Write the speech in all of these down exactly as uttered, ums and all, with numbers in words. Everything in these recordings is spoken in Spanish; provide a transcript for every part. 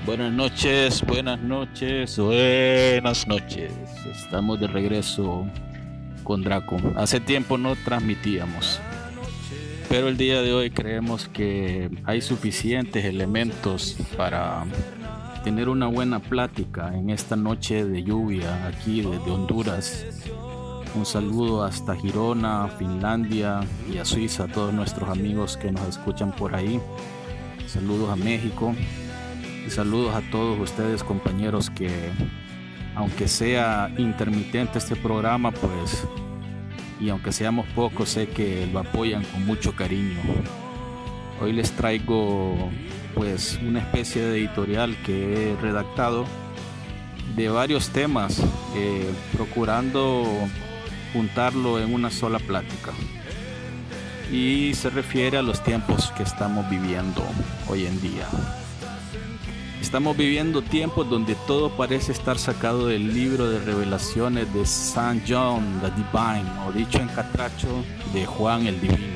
Buenas noches, buenas noches, buenas noches. Estamos de regreso con Draco. Hace tiempo no transmitíamos, pero el día de hoy creemos que hay suficientes elementos para tener una buena plática en esta noche de lluvia aquí desde Honduras. Un saludo hasta Girona, Finlandia y a Suiza, a todos nuestros amigos que nos escuchan por ahí. Saludos a México. Y saludos a todos ustedes, compañeros, que aunque sea intermitente este programa, pues, y aunque seamos pocos, sé que lo apoyan con mucho cariño. Hoy les traigo pues una especie de editorial que he redactado de varios temas, eh, procurando juntarlo en una sola plática. Y se refiere a los tiempos que estamos viviendo hoy en día. Estamos viviendo tiempos donde todo parece estar sacado del libro de revelaciones de Saint John the Divine, o dicho en catracho, de Juan el Divino.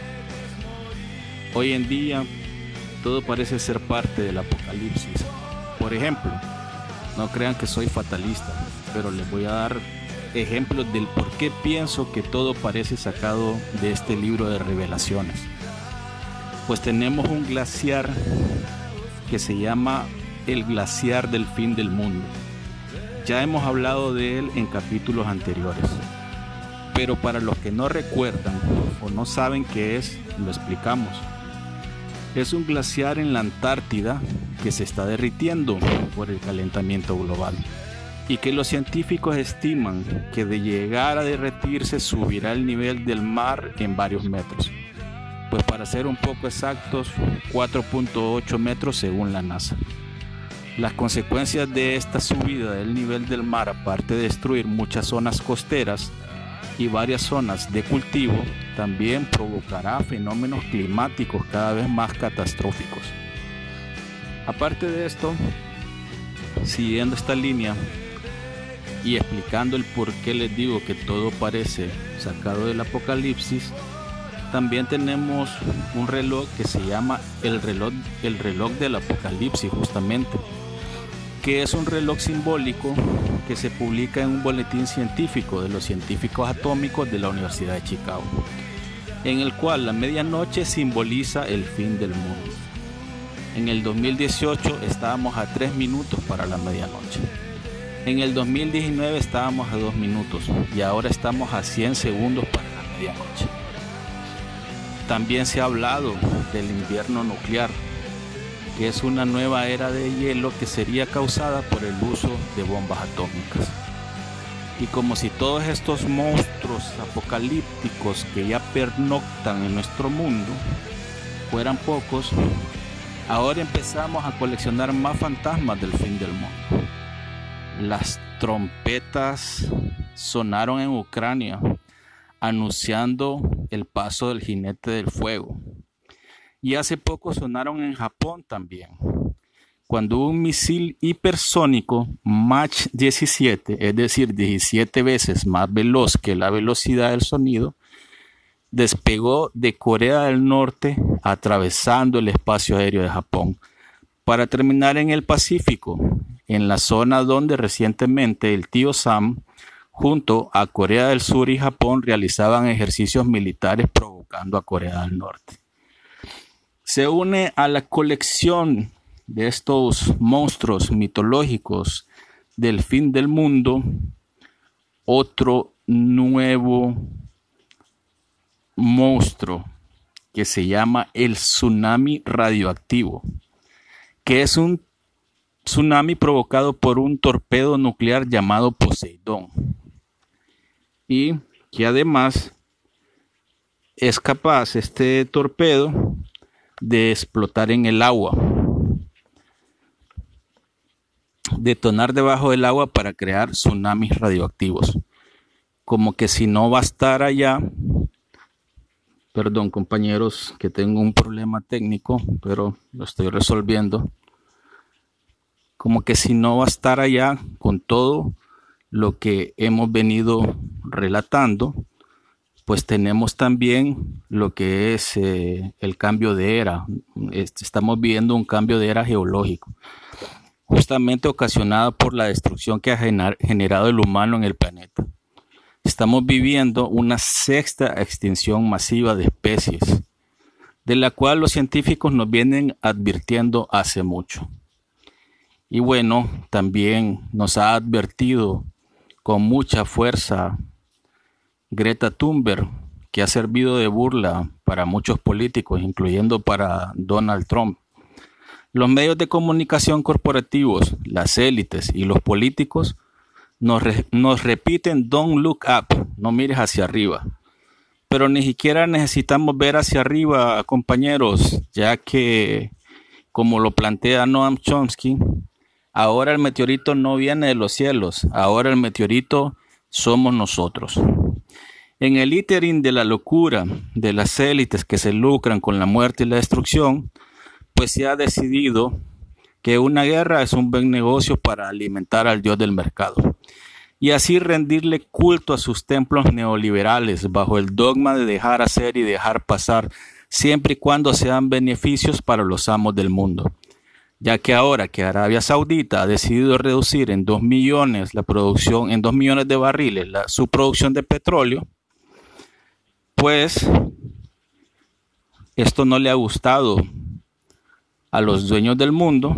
Hoy en día todo parece ser parte del apocalipsis. Por ejemplo, no crean que soy fatalista, pero les voy a dar ejemplos del por qué pienso que todo parece sacado de este libro de revelaciones. Pues tenemos un glaciar que se llama el glaciar del fin del mundo. Ya hemos hablado de él en capítulos anteriores, pero para los que no recuerdan o no saben qué es, lo explicamos. Es un glaciar en la Antártida que se está derritiendo por el calentamiento global y que los científicos estiman que de llegar a derretirse subirá el nivel del mar en varios metros. Pues para ser un poco exactos, cuatro punto ocho metros según la NASA. Las consecuencias de esta subida del nivel del mar, aparte de destruir muchas zonas costeras y varias zonas de cultivo, también provocará fenómenos climáticos cada vez más catastróficos. Aparte de esto, siguiendo esta línea y explicando el por qué les digo que todo parece sacado del apocalipsis, también tenemos un reloj que se llama el reloj, el reloj del apocalipsis, justamente, que es un reloj simbólico que se publica en un boletín científico de los científicos atómicos de la Universidad de Chicago, en el cual la medianoche simboliza el fin del mundo. En el dos mil dieciocho estábamos a tres minutos para la medianoche. En el dos mil diecinueve estábamos a dos minutos y ahora estamos a cien segundos para la medianoche. También se ha hablado del invierno nuclear, que es una nueva era de hielo que sería causada por el uso de bombas atómicas. Y como si todos estos monstruos apocalípticos que ya pernoctan en nuestro mundo fueran pocos, ahora empezamos a coleccionar más fantasmas del fin del mundo. Las trompetas sonaron en Ucrania anunciando el paso del jinete del fuego. Y hace poco sonaron en Japón también, cuando un misil hipersónico Mach diecisiete, es decir, diecisiete veces más veloz que la velocidad del sonido, despegó de Corea del Norte atravesando el espacio aéreo de Japón para terminar en el Pacífico, en la zona donde recientemente el tío Sam junto a Corea del Sur y Japón realizaban ejercicios militares provocando a Corea del Norte. Se une a la colección de estos monstruos mitológicos del fin del mundo otro nuevo monstruo que se llama el tsunami radioactivo, que es un tsunami provocado por un torpedo nuclear llamado Poseidón y que además es capaz este torpedo de explotar en el agua, detonar debajo del agua para crear tsunamis radioactivos. Como que si no bastara ya, perdón compañeros que tengo un problema técnico, pero lo estoy resolviendo. Como que si no bastara ya con todo lo que hemos venido relatando, pues tenemos también lo que es eh, el cambio de era. Estamos viviendo un cambio de era geológico. justamente ocasionada por la destrucción que ha generado el humano en el planeta. Estamos viviendo una sexta extinción masiva de especies, de la cual los científicos nos vienen advirtiendo hace mucho. Y bueno, también nos ha advertido con mucha fuerza Greta Thunberg, que ha servido de burla para muchos políticos, incluyendo para Donald Trump. Los medios de comunicación corporativos, las élites y los políticos nos, re- nos repiten "Don't look up", no mires hacia arriba. Pero ni siquiera necesitamos ver hacia arriba, compañeros, ya que, como lo plantea Noam Chomsky, ahora el meteorito no viene de los cielos, ahora el meteorito somos nosotros. En el ínterin de la locura de las élites que se lucran con la muerte y la destrucción, pues se ha decidido que una guerra es un buen negocio para alimentar al dios del mercado y así rendirle culto a sus templos neoliberales bajo el dogma de dejar hacer y dejar pasar, siempre y cuando sean beneficios para los amos del mundo. Ya que ahora que Arabia Saudita ha decidido reducir en dos millones la producción, en dos millones de barriles la, su producción de petróleo, pues esto no le ha gustado a los dueños del mundo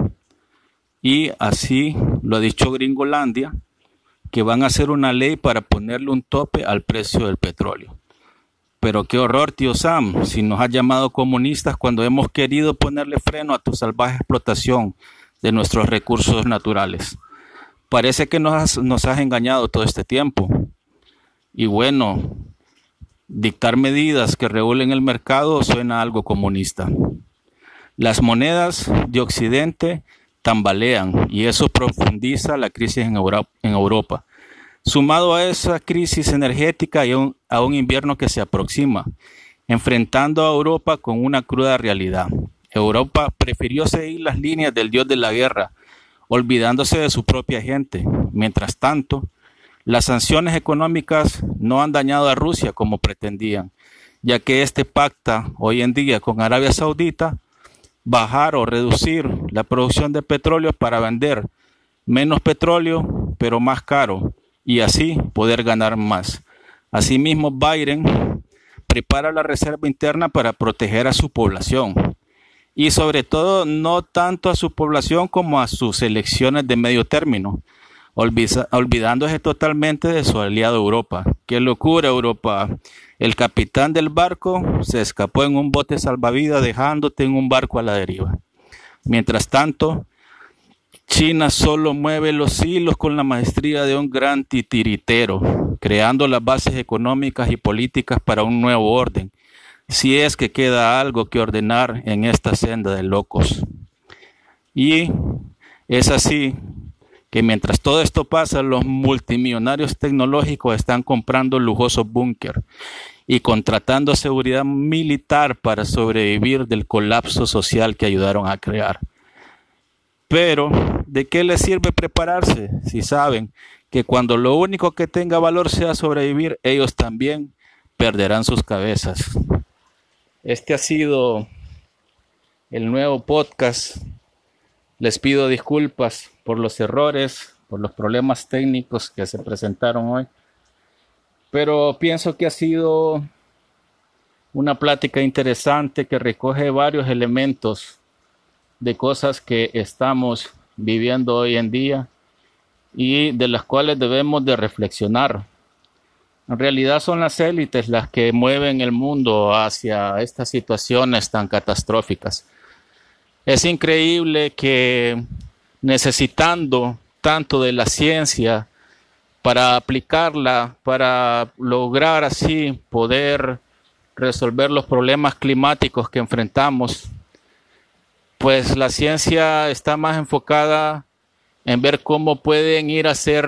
y así lo ha dicho Gringolandia, que van a hacer una ley para ponerle un tope al precio del petróleo. Pero qué horror, tío Sam, si nos has llamado comunistas cuando hemos querido ponerle freno a tu salvaje explotación de nuestros recursos naturales. Parece que nos has, nos has engañado todo este tiempo. Y bueno, dictar medidas que regulen el mercado suena algo comunista. Las monedas de Occidente tambalean y eso profundiza la crisis en Europa. En Europa. Sumado a esa crisis energética y a un, a un invierno que se aproxima, enfrentando a Europa con una cruda realidad. Europa prefirió seguir las líneas del dios de la guerra, olvidándose de su propia gente. Mientras tanto, las sanciones económicas no han dañado a Rusia como pretendían, ya que este pacta hoy en día con Arabia Saudita bajar o reducir la producción de petróleo para vender menos petróleo, pero más caro, y así poder ganar más. Asimismo, Biden prepara la reserva interna para proteger a su población, y sobre todo no tanto a su población como a sus elecciones de medio término, olvidándose totalmente de su aliado Europa. ¡Qué locura, Europa! El capitán del barco se escapó en un bote salvavidas dejándote en un barco a la deriva. Mientras tanto, China solo mueve los hilos con la maestría de un gran titiritero, creando las bases económicas y políticas para un nuevo orden, si es que queda algo que ordenar en esta senda de locos. Y es así que mientras todo esto pasa, los multimillonarios tecnológicos están comprando lujosos búnker y contratando seguridad militar para sobrevivir del colapso social que ayudaron a crear. Pero, ¿de qué les sirve prepararse si saben que cuando lo único que tenga valor sea sobrevivir, ellos también perderán sus cabezas? Este ha sido el nuevo podcast. Les pido disculpas por los errores, por los problemas técnicos que se presentaron hoy, pero pienso que ha sido una plática interesante que recoge varios elementos de cosas que estamos viviendo hoy en día y de las cuales debemos de reflexionar. En realidad son las élites las que mueven el mundo hacia estas situaciones tan catastróficas. Es increíble que necesitando tanto de la ciencia para aplicarla, para lograr así poder resolver los problemas climáticos que enfrentamos, pues la ciencia está más enfocada en ver cómo pueden ir a hacer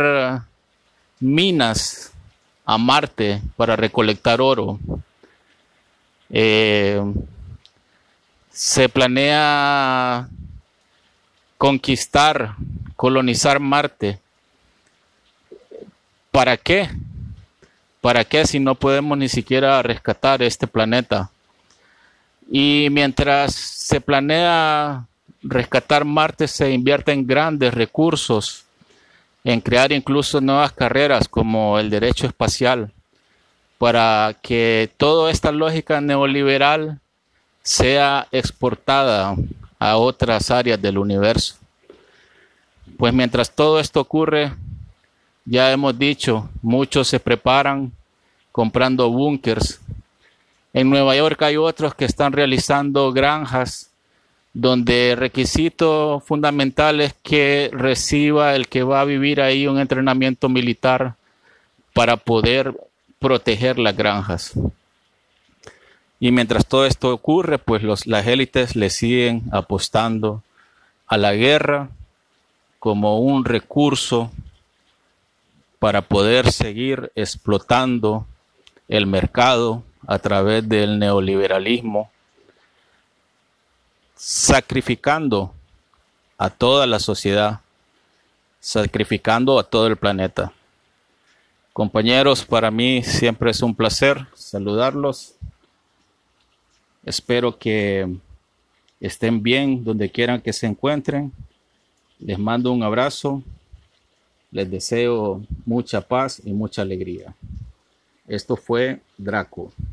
minas a Marte para recolectar oro. Eh, se planea conquistar, colonizar Marte. ¿Para qué? ¿Para qué si no podemos ni siquiera rescatar este planeta? Y mientras se planea rescatar Marte se invierten grandes recursos en crear incluso nuevas carreras como el derecho espacial, para que toda esta lógica neoliberal sea exportada a otras áreas del universo. Pues mientras todo esto ocurre, ya hemos dicho, muchos se preparan comprando búnkers. En Nueva York hay otros que están realizando granjas donde el requisito fundamental es que reciba el que va a vivir ahí un entrenamiento militar para poder proteger las granjas. Y mientras todo esto ocurre, pues los, las élites le siguen apostando a la guerra como un recurso para poder seguir explotando el mercado a través del neoliberalismo, sacrificando a toda la sociedad, sacrificando a todo el planeta. Compañeros, para mí siempre es un placer saludarlos. Espero que estén bien donde quieran que se encuentren. Les mando un abrazo. Les deseo mucha paz y mucha alegría. Esto fue Draco.